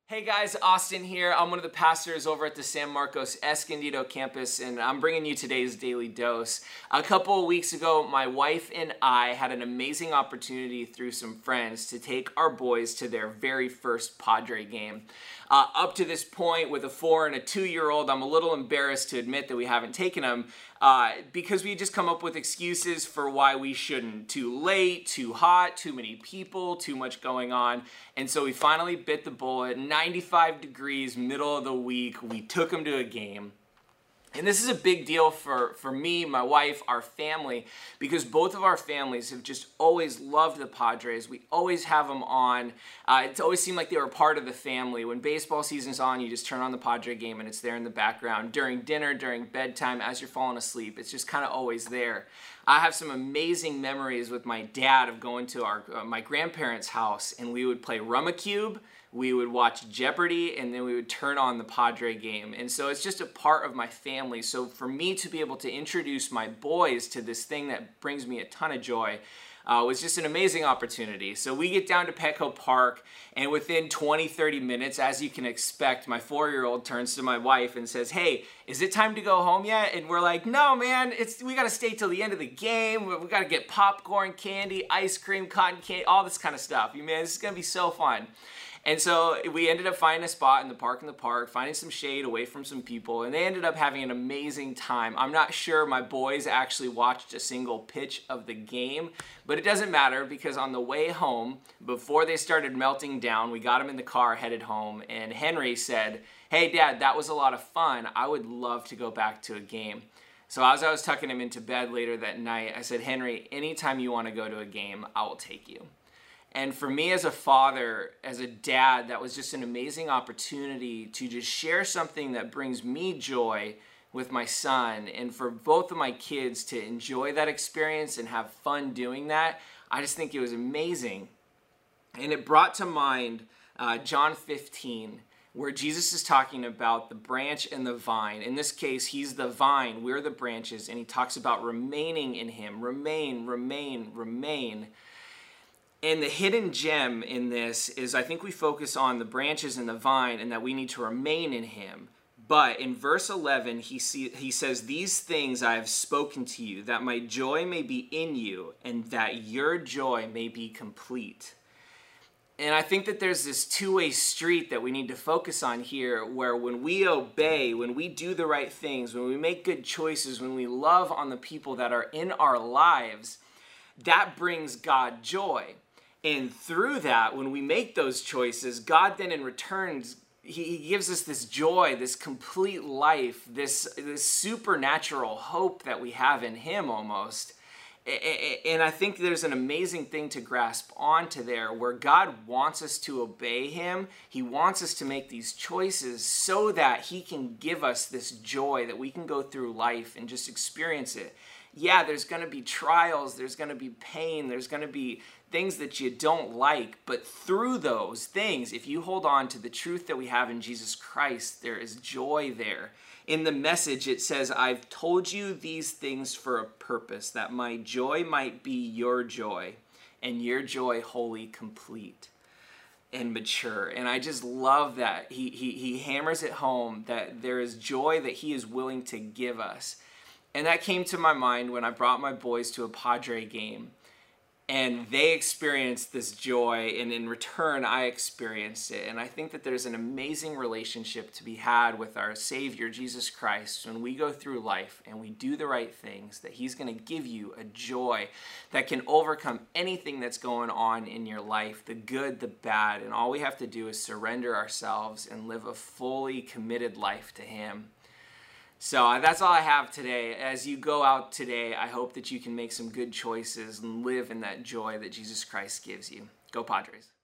Hey guys, Austin here. I'm one of the pastors over at the San Marcos Escondido campus, and I'm bringing you today's Daily Dose. A couple of weeks ago, my wife and I had an amazing opportunity through some friends to take our boys to their very first Padre game. Up to this point, with a 4 and a 2-year-old, I'm a little embarrassed to admit that we haven't taken them because we just come up with excuses for why we shouldn't. Too late, too hot, too many people, too much going on. And so we finally bit the bullet. 95 degrees, middle of the week, we took them to a game. And this is a big deal for me, my wife, our family, because both of our families have just always loved the Padres. We always have them on. It's always seemed like they were part of the family. When baseball season's on, you just turn on the Padre game and it's there in the background. During dinner, during bedtime, as you're falling asleep, it's just kind of always there. I have some amazing memories with my dad of going to my grandparents' house, and we would play Rummikub. We would watch Jeopardy, and then we would turn on the Padre game. And so it's just a part of my family. So for me to be able to introduce my boys to this thing that brings me a ton of joy was just an amazing opportunity. So we get down to Petco Park, and within 20-30 minutes, as you can expect, my 4-year-old turns to my wife and says, "Hey, is it time to go home yet?" And we're like, "No, man, we got to stay till the end of the game. We got to get popcorn, candy, ice cream, cotton candy, all this kind of stuff. Man, this is going to be so fun." And so we ended up finding a spot in the park, finding some shade away from some people, and they ended up having an amazing time. I'm not sure my boys actually watched a single pitch of the game, but it doesn't matter because on the way home, before they started melting down, we got them in the car, headed home, and Henry said, "Hey, Dad, that was a lot of fun. I would love to go back to a game." So as I was tucking him into bed later that night, I said, "Henry, anytime you want to go to a game, I will take you." And for me as a father, as a dad, that was just an amazing opportunity to just share something that brings me joy with my son. And for both of my kids to enjoy that experience and have fun doing that, I just think it was amazing. And it brought to mind John 15, where Jesus is talking about the branch and the vine. In this case, he's the vine, we're the branches, and he talks about remaining in him. Remain, remain, remain. And the hidden gem in this is I think we focus on the branches and the vine and that we need to remain in him. But in verse 11, he says, "These things I have spoken to you, that my joy may be in you and that your joy may be complete." And I think that there's this two-way street that we need to focus on here, where when we obey, when we do the right things, when we make good choices, when we love on the people that are in our lives, that brings God joy. And through that, when we make those choices, God then in return, he gives us this joy, this complete life, this supernatural hope that we have in him almost. And I think there's an amazing thing to grasp onto there, where God wants us to obey him. He wants us to make these choices so that he can give us this joy that we can go through life and just experience it. Yeah, there's going to be trials, there's going to be pain, there's going to be things that you don't like, but through those things, if you hold on to the truth that we have in Jesus Christ, there is joy there. In the Message, it says, "I've told you these things for a purpose, that my joy might be your joy, and your joy wholly complete and mature." And I just love that. He hammers it home that there is joy that he is willing to give us. And that came to my mind when I brought my boys to a Padre game. And they experienced this joy, and in return, I experienced it. And I think that there's an amazing relationship to be had with our Savior, Jesus Christ, when we go through life and we do the right things, that he's going to give you a joy that can overcome anything that's going on in your life, the good, the bad. And all we have to do is surrender ourselves and live a fully committed life to him. So that's all I have today. As you go out today, I hope that you can make some good choices and live in that joy that Jesus Christ gives you. Go Padres.